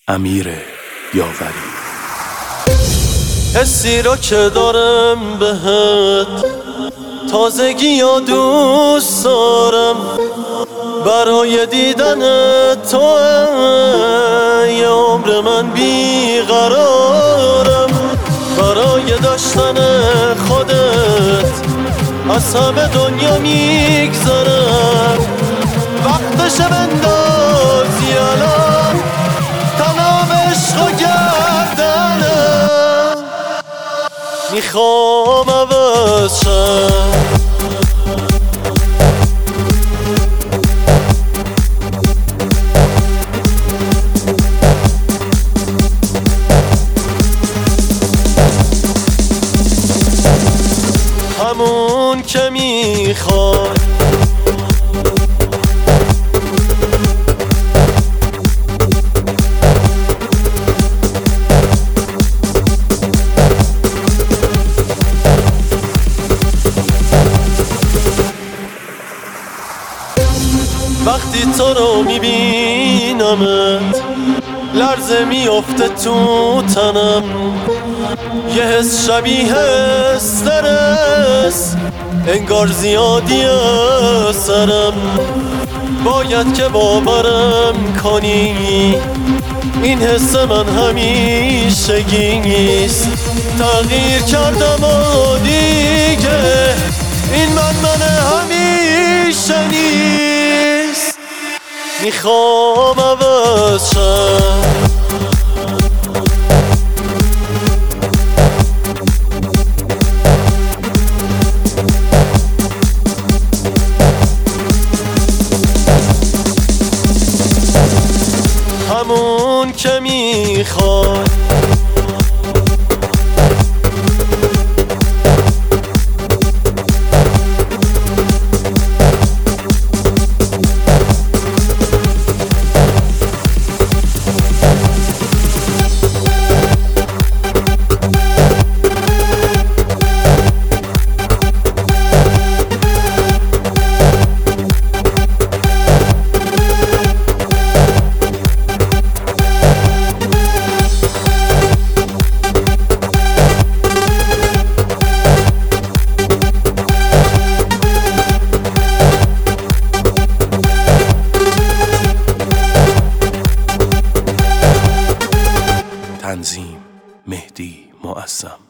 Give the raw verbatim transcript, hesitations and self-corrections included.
امیر یاوری. حسی را که دارم بهت تازگی یا دوست دارم، برای دیدن تو ای عمر من بیقرارم، برای داشتن خودت از همه دنیا میگذرم. وقتشه بندازی الان تنام عشق و گردنم، میخوام عوض شم. همون که میخوای وقتی تو رو میبینمت لرزه میفته تو تنم، یه حس شبیه استرس انگار زیادی سرم. باید که باورم کنی این حس من همیشگیست، تغییر کردم و دیگه این من من همیشه نیست. میخوام عوض شم. همون که میخوای تنظیم مهدی معظم.